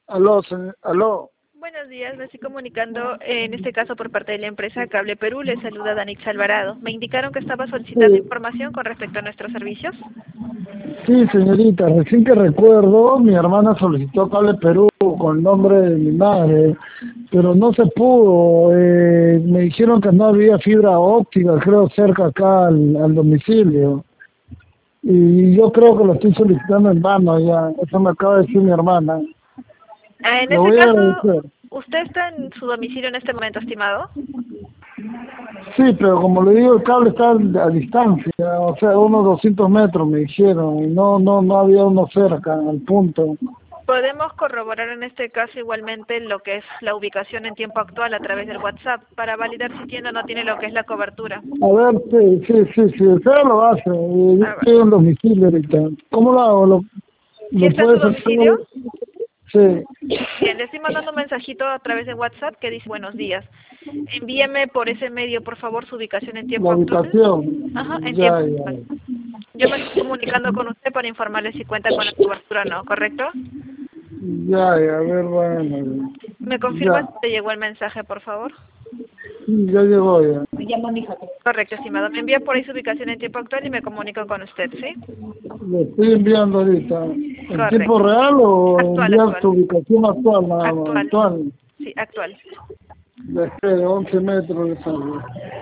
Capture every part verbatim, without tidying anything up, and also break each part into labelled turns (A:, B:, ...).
A: Aló, señor, aló.
B: Buenos días, me estoy comunicando, eh, en este caso por parte de la empresa Cable Perú. Les saluda Danix Alvarado. Me indicaron que estaba solicitando
A: Sí,
B: información con respecto a nuestros servicios.
A: sí, señorita, recién que recuerdo, mi hermana solicitó Cable Perú con el nombre de mi madre, pero no se pudo. Eh, me dijeron que no había fibra óptica, creo, cerca acá al, al domicilio. Y yo creo que lo estoy solicitando en vano ya. Eso me acaba de decir mi hermana.
B: Ah, en
A: Le
B: este
A: voy a
B: caso,
A: agradecer.
B: ¿usted está en su domicilio en este momento, estimado?
A: Sí, pero como le digo, el cable está a distancia, o sea, unos doscientos metros me dijeron, y no, no, no había uno cerca, al punto.
B: Podemos corroborar en este caso igualmente lo que es la ubicación en tiempo actual a través del WhatsApp para validar si tiene o no tiene lo que es la cobertura.
A: A ver, sí, sí, sí, sí, usted lo hace, eh, yo
B: A ver,
A: estoy en domicilio ahorita. ¿Cómo lo hago? ¿Lo,
B: si
A: lo
B: está en su
A: puedes hacer?
B: domicilio,
A: Sí,
B: bien, le estoy mandando un mensajito a través de WhatsApp que dice buenos días. Envíeme por ese medio, por favor, su ubicación en
A: la
B: tiempo actual. Ajá,
A: ubicación,
B: en tiempo
A: ya, ya,
B: actual. Yo me estoy comunicando con usted para informarle si cuenta con la cobertura o no, ¿correcto?
A: ya, ya, a ver, bueno,
B: ¿Me confirma si
A: ya,
B: te llegó el mensaje, por favor?
A: ya llegó ya.
B: Correcto, estimado. Me envía por ahí su ubicación en tiempo actual y me comunico con usted, ¿sí?
A: Lo estoy enviando ahorita. ¿En tiempo
B: Correcto.
A: real o
B: Actual,
A: enviar tu
B: actual.
A: ubicación actual, nada más,
B: Actual.
A: actual?
B: Sí, actual.
A: Desde de once metros de salud.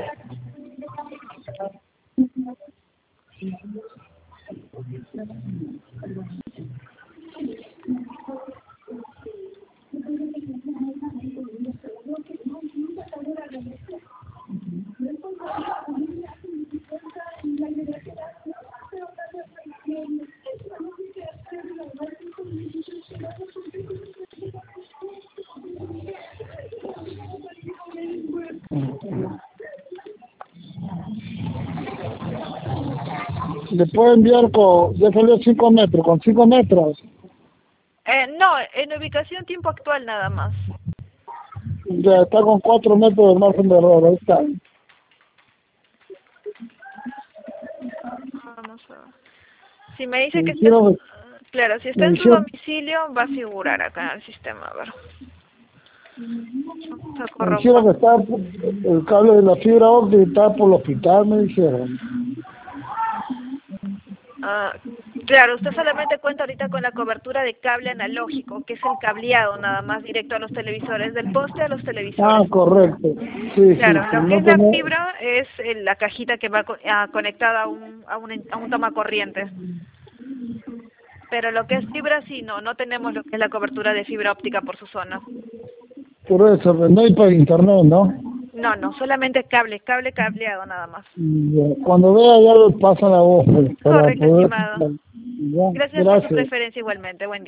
A: Le puedo enviar con, ya salió cinco metros, con cinco metros.
B: Eh, no, en ubicación tiempo actual nada más.
A: Ya está con cuatro metros de margen de error, ahí está.
B: Vamos a ver. Si me dice
A: Me
B: que está en su...
A: dijeron,
B: Claro, si está
A: me
B: en su
A: dijeron,
B: domicilio, va a figurar acá en el sistema. A ver. Vamos a
A: me dijeron
B: corroborar.
A: que está el cable de la fibra óptica está por el hospital, me dijeron.
B: Ah, claro, usted solamente cuenta ahorita con la cobertura de cable analógico, que es el cableado nada más directo a los televisores, del poste a los
A: Ah,
B: televisores.
A: correcto. Sí, sí,
B: Claro,
A: sí,
B: lo que
A: no
B: es la
A: tenía,
B: fibra es eh, la cajita que va co- ah, conectada a un, a un, a un toma corriente. Pero lo que es fibra sí, no, no tenemos lo que es la cobertura de fibra óptica por su zona.
A: por eso, no hay para internet, ¿no?
B: No, no, solamente cable, cable cableado nada más.
A: Ya, cuando vea ya le pasa la voz, pues, para
B: Correcto,
A: poder...
B: estimado.
A: Ya,
B: Gracias por su
A: gracias.
B: preferencia igualmente. Buen día.